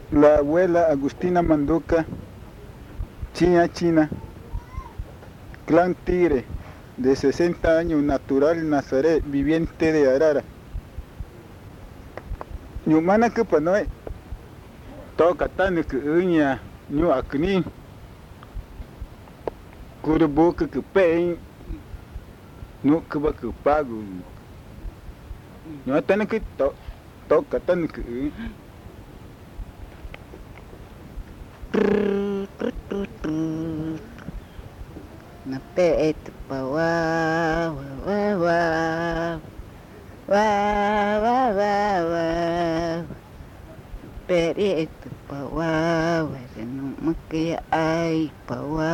La abuela Agustina Manduca, China, clan Tigre, de 60 años, natural Nazaret, viviente de Arara. Nyumana que panoe, toca tan que uña, ñu acni, curubu que pein, no que va que pago. No tan que toca tan que na pe et pa wa wa wa wa wa wa wa pe et pa wa wa no maki ai pa wa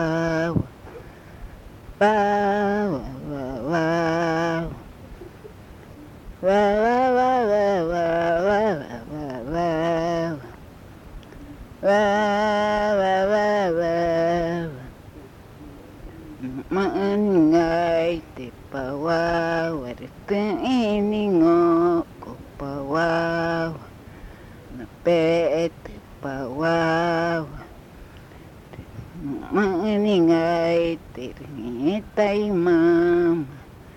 wa wa wa wa wa wa wa wa wa wa wa wa Mangai te pawawa te ini ngoko pawawa na pe te pawawa mangai te tai mama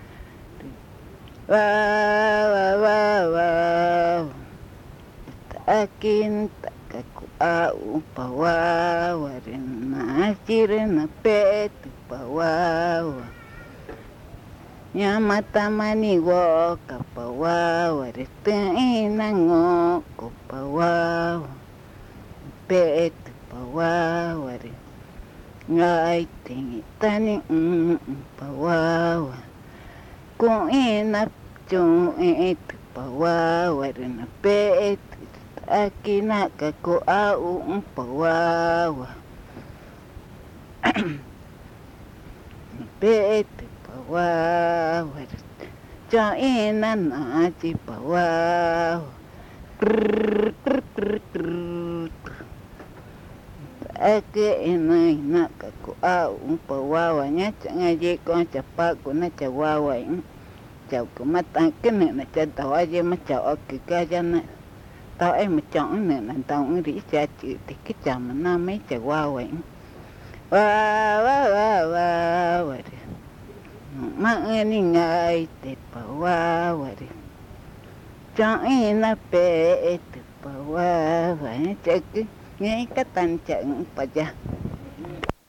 wa wa wa wa takin takaku au pawawa na chire na pe pawawa nyamata mani woka pawawa retina ngoko pawawa pet pawawa re ngai tingi tani pawawa ko ina chung et pawawa re na pet akina ka ko au pawawa Pete pawawa cha ina na chi pawawa ake ina ka ko au pawawa nya changa je ko chapa ko na chawawa chau ko mata kene na cha tawaje ma cha ok ka jana tao em ma chong ne na tao ri cha chi ti ki cha ma na me chawawa wa wa wa wa wa mani ngai te pawawa cha ina pe te pawawa cheki ngai ka tan chang pa ja